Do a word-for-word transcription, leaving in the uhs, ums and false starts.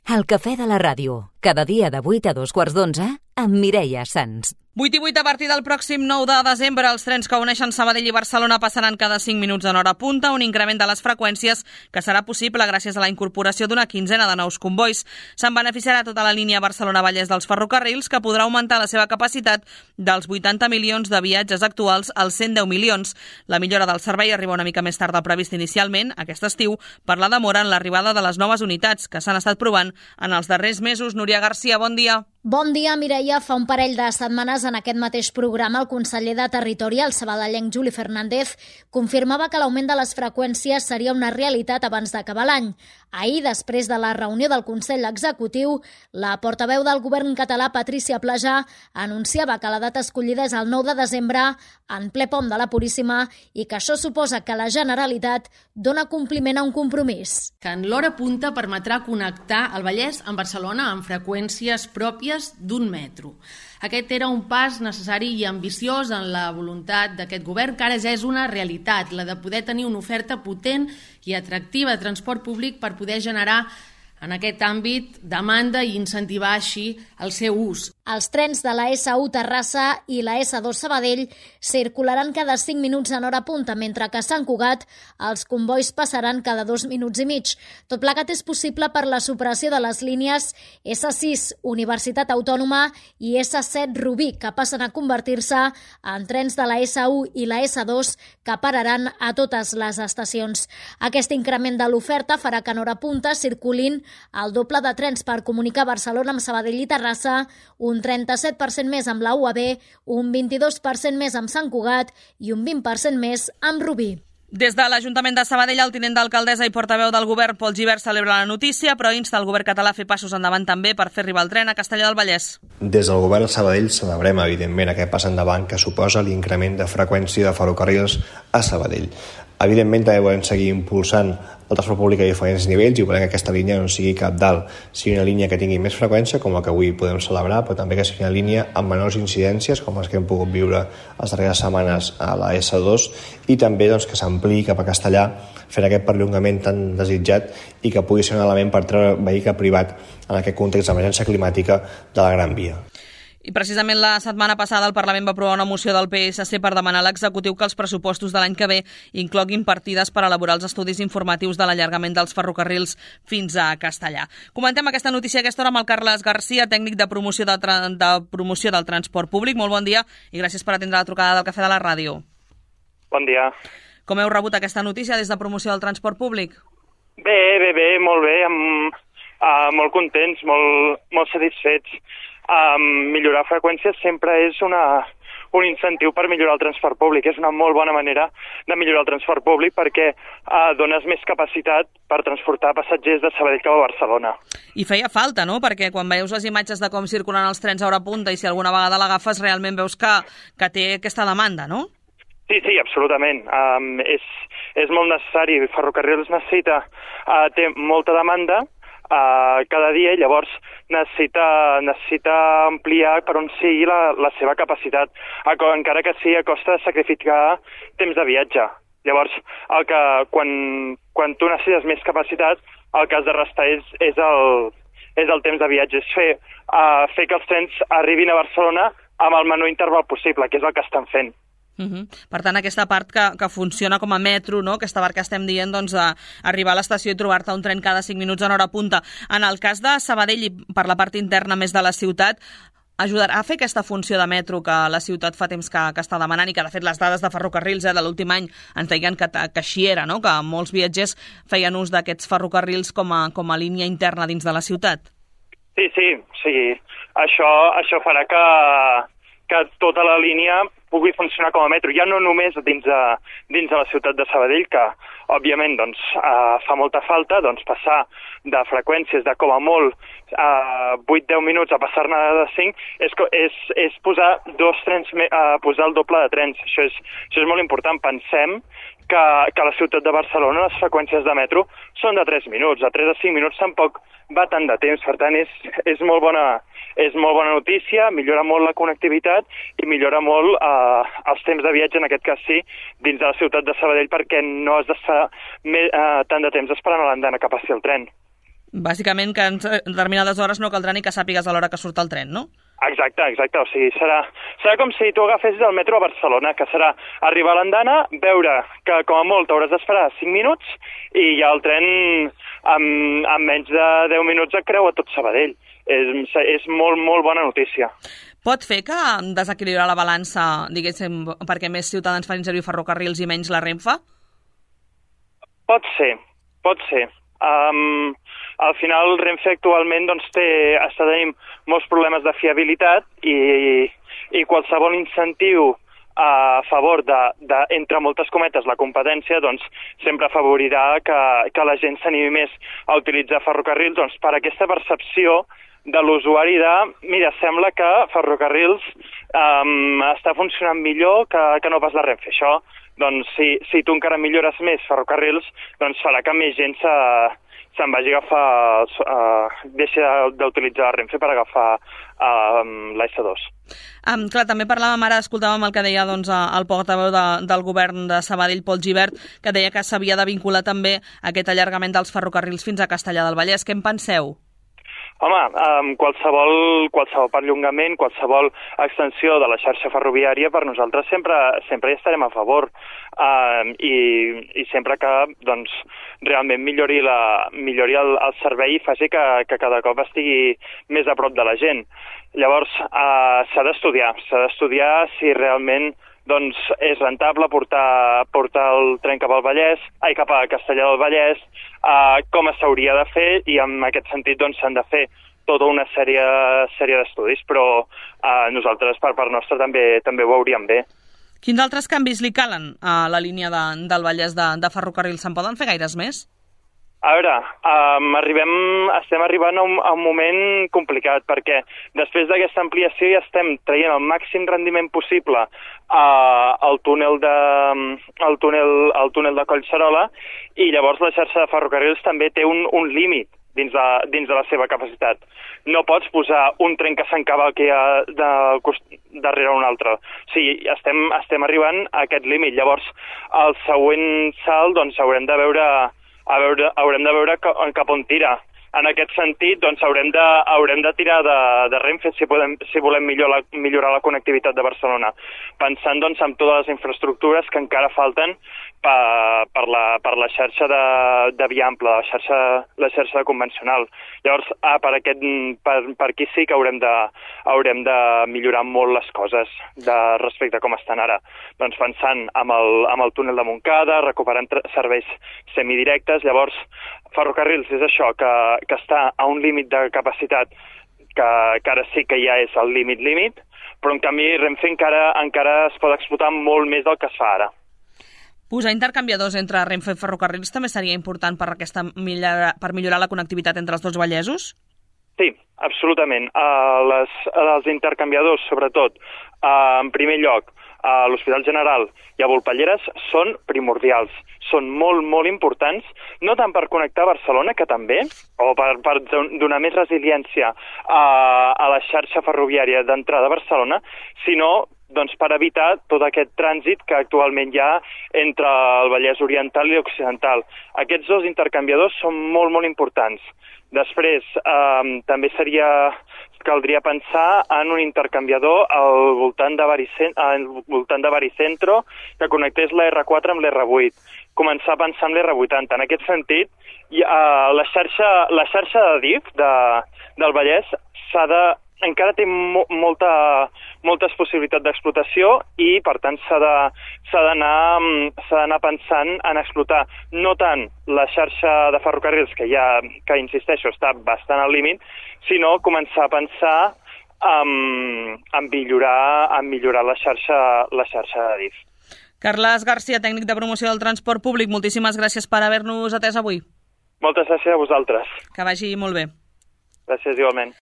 El cafè de la ràdio, cada dia de vuit a dos quarts d'onze, amb Mireia Sans. vuit i vuit a partir del pròxim nou de desembre, els trens que uneixen Sabadell i Barcelona passaran cada cinc minuts en hora punta, un increment de les freqüències que serà possible gràcies a la incorporació d'una quinzena de nous combois. Se'n beneficiarà tota la línia Barcelona-Vallès dels ferrocarrils, que podrà augmentar la seva capacitat dels vuitanta milions de viatges actuals als cent deu milions. La millora del servei arriba una mica més tard del previst inicialment, aquest estiu, per la demora en l'arribada de les noves unitats que s'han estat provant en els darrers mesos. Núria Garcia, bon dia. Bon dia, Mireia. Fa un parell de setmanes en aquest mateix programa el conseller de Territori, el sabadellenc Juli Fernández, confirmava que l'augment de les freqüències seria una realitat abans d'acabar l'any. Ahir, després de la reunió del Consell Executiu, la portaveu del govern català, Patrícia Plaja, anunciava que la data escollida és el nou de desembre, en ple pont de la Puríssima, i que això suposa que la Generalitat dona compliment a un compromís. Que en l'hora punta permetrà connectar el Vallès amb Barcelona amb freqüències pròpies d'un metro. Aquest era un pas necessari i ambiciós en la voluntat d'aquest govern, que ara ja és una realitat, la de poder tenir una oferta potent i atractiva de transport públic per poder generar en aquest àmbit demanda i incentivar així el seu ús. Els trens de la essa u Terrassa i la essa dos Sabadell circularan cada cinc minuts en hora punta, mentre que a Sant Cugat els combois passaran cada dos minuts i mig. Tot plegat és possible per la supressió de les línies essa sis Universitat Autònoma i essa set Rubí, que passen a convertir-se en trens de la essa u i la essa dos que pararan a totes les estacions. Aquest increment de l'oferta farà que en hora punta circulin el doble de trens per comunicar Barcelona amb Sabadell i Terrassa, un trenta-set per cent més amb la U A B, un vint-i-dos per cent més amb Sant Cugat i un vint per cent més amb Rubí. Des de l'Ajuntament de Sabadell, el tinent d'alcaldessa i portaveu del govern, Pol Gibert, celebra la notícia, però insta el govern català a fer passos endavant també per fer arribar el tren a Castellar del Vallès. Des del govern de Sabadell celebrem, evidentment, aquest pas endavant que suposa l'increment de freqüència de ferrocarrils a Sabadell. Evidentment, també volem seguir impulsant el transport públic a diferents nivells i volem que aquesta línia no sigui cabdal, sigui una línia que tingui més freqüència, com la que avui podem celebrar, però també que sigui una línia amb menors incidències, com les que hem pogut viure les darreres setmanes a la essa dos, i també doncs, que s'ampliï cap a Castellar, fent aquest perllongament tan desitjat i que pugui ser un element per treure vehicle privat en aquest context d'emergència climàtica de la Gran Via. I precisament la setmana passada el Parlament va aprovar una moció del pe esse ce per demanar a l'executiu que els pressupostos de l'any que ve incloguin partides per elaborar els estudis informatius de l'allargament dels ferrocarrils fins a Castellar. Comentem aquesta notícia a aquesta hora amb el Carles Garcia, tècnic de promoció, de, tra de promoció del transport públic. Molt bon dia i gràcies per atendre la trucada del Cafè de la Ràdio. Bon dia. Com heu rebut aquesta notícia des de promoció del transport públic? Bé, bé, bé, molt bé, amb, uh, molt contents, molt, molt satisfets. Um, millorar freqüències sempre és una, un incentiu per millorar el transport públic. És una molt bona manera de millorar el transport públic perquè uh, dones més capacitat per transportar passatgers de Sabadell cap a Barcelona. I feia falta, no? Perquè quan veus les imatges de com circulen els trens a hora punta i si alguna vegada l'agafes realment veus que, que té aquesta demanda, no? Sí, sí, absolutament. Um, és, és molt necessari. El ferrocarril necessita, uh, té molta demanda Uh, cada dia i llavors necessita, necessita ampliar per on sigui la, la seva capacitat, encara que sigui a costa de sacrificar temps de viatge. Llavors, el que, quan, quan tu necessites més capacitat, el que has de restar és, és, el, és el temps de viatge, és fer, uh, fer que els trens arribin a Barcelona amb el menor interval possible, que és el que estan fent. Uh-huh. Per tant, aquesta part que, que funciona com a metro, no? Aquesta part que estem dient, doncs, a arribar a l'estació i trobar-te un tren cada cinc minuts en hora punta. En el cas de Sabadell i per la part interna més de la ciutat, ajudarà a fer aquesta funció de metro que la ciutat fa temps que, que està demanant i que, de fet, les dades de ferrocarrils eh, de l'últim any ens deien que, que així era, no? Que molts viatgers feien ús d'aquests ferrocarrils com a, com a línia interna dins de la ciutat. Sí, sí, sí. Això, això farà que, que tota la línia pugui funcionar com a metro, ja no només dins de, dins de la ciutat de Sabadell, que òbviament doncs, uh, fa molta falta doncs, passar de freqüències de com a molt uh, vuit a deu minuts a passar-ne de cinc, és, és, és posar dos trens, uh, posar el doble de trens. Això és, això és molt important. Pensem que, que a la ciutat de Barcelona les freqüències de metro són de tres minuts. De tres a cinc minuts tampoc va tant de temps, per tant és, és molt bona és molt bona notícia, millora molt la connectivitat i millora molt eh, els temps de viatge, en aquest cas sí, dins de la ciutat de Sabadell, perquè no has d'estar eh, tant de temps esperant a l'andana que passi el tren. Bàsicament que en determinades hores no caldrà ni que sàpigues a l'hora que surt el tren, no? Exacte, exacte. O sigui, serà, serà com si tu agafessis el metro a Barcelona, que serà arribar a l'andana, veure que com a molt hauràs d'esperar cinc minuts i ja el tren amb, amb menys de deu minuts et creua tot Sabadell. És, és molt, molt bona notícia. Pot fer que desequilibrar la balança, diguéssim, perquè més ciutadans facin servir ferrocarrils i menys la Renfe? Pot ser, pot ser. Um, al final Renfe actualment doncs, té, està tenint molts problemes de fiabilitat i, i qualsevol incentiu a favor de, de, entre moltes cometes, la competència, doncs sempre afavorirà que, que la gent s'animi més a utilitzar ferrocarrils, doncs per aquesta percepció de l'usuari de, mira, sembla que ferrocarrils um, està funcionant millor que, que no pas la Renfe. Això, doncs, si, si tu encara millores més ferrocarrils, doncs farà que més gent se, se'n vagi a agafar, uh, deixa d'utilitzar la Renfe per agafar uh, l'A essa dos. Um, clar, també parlàvem ara, escoltàvem el que deia doncs, el portaveu de, del govern de Sabadell, Pol Gibert, que deia que s'havia de vincular també aquest allargament dels ferrocarrils fins a Castellar del Vallès. Què en penseu? Home, um, qualsevol, qualsevol perllongament, qualsevol extensió de la xarxa ferroviària per nosaltres sempre, sempre hi estarem a favor uh, i, i sempre que doncs, realment millori, la, millori el, el servei i faci que, que cada cop estigui més a prop de la gent. Llavors, uh, s'ha d'estudiar, s'ha d'estudiar si realment doncs és rentable portar, portar el tren cap al Vallès, ai, cap a Castellar del Vallès, uh, com s'hauria de fer, i en aquest sentit doncs s'han de fer tota una sèrie, sèrie d'estudis, però uh, nosaltres per part nostra també també ho veuríem bé. Quins altres canvis li calen a la línia de, del Vallès de, de ferrocarril? Se'n poden fer gaires més? A veure, um, arribem, estem arribant a un, a un moment complicat perquè després d'aquesta ampliació ja estem traient el màxim rendiment possible uh, al túnel de, al túnel, al túnel de Collserola i llavors la xarxa de ferrocarrils també té un, un límit dins de, dins de la seva capacitat. No pots posar un tren que s'encavalqui de, darrere un altre. O sigui, estem, estem arribant a aquest límit. Llavors, el següent salt doncs, haurem de veure A veure, haurem de veure cap on tira. En aquest sentit, doncs, haurem de, haurem de tirar de, de Renfe si, podem, si volem millorar, millorar la connectivitat de Barcelona, pensant doncs, en totes les infraestructures que encara falten per, per, la, per la xarxa de, de via ampla, la xarxa, la xarxa convencional. Llavors, ah, per, aquest, per, per aquí sí que haurem de, haurem de millorar molt les coses de, respecte a com estan ara. Doncs pensant amb el, amb el túnel de Montcada, recuperant serveis semidirectes, llavors ferrocarrils és això, que, que està a un límit de capacitat que, que ara sí que ja és el límit-límit, però en canvi Renfe encara, encara es pot explotar molt més del que es fa ara. Posar intercanviadors entre Renfe i ferrocarrils també seria important per, aquesta millora, per millorar la connectivitat entre els dos vallesos? Sí, absolutament. Uh, les, els intercanviadors, sobretot, uh, en primer lloc, a l'Hospital General i a Volpelleres són primordials, són molt, molt importants, no tant per connectar Barcelona, que també, o per, per donar més resiliència a, a la xarxa ferroviària d'entrada a Barcelona, sinó doncs, per evitar tot aquest trànsit que actualment hi ha entre el Vallès Oriental i Occidental. Aquests dos intercanviadors són molt, molt importants. Després, eh, també seria, caldria pensar en un intercanviador al voltant de, Baricent, al voltant de Baricentro que connectés la erre quatre amb l'erre vuit. Començar a pensar en l'erre vuitanta. En aquest sentit, hi ha, la, xarxa, la xarxa de D I F de, del Vallès s'ha de encara té mo molta, moltes possibilitats d'explotació i, per tant, s'ha de, s'ha d'anar s'ha d'anar pensant en explotar no tant la xarxa de ferrocarrils, que ja, que insisteixo, està bastant al límit, sinó començar a pensar en, en, millorar, en millorar la xarxa, la xarxa de D I F. Carles Garcia, tècnic de promoció del transport públic, moltíssimes gràcies per haver-nos atès avui. Moltes gràcies a vosaltres. Que vagi molt bé. Gràcies, igualment.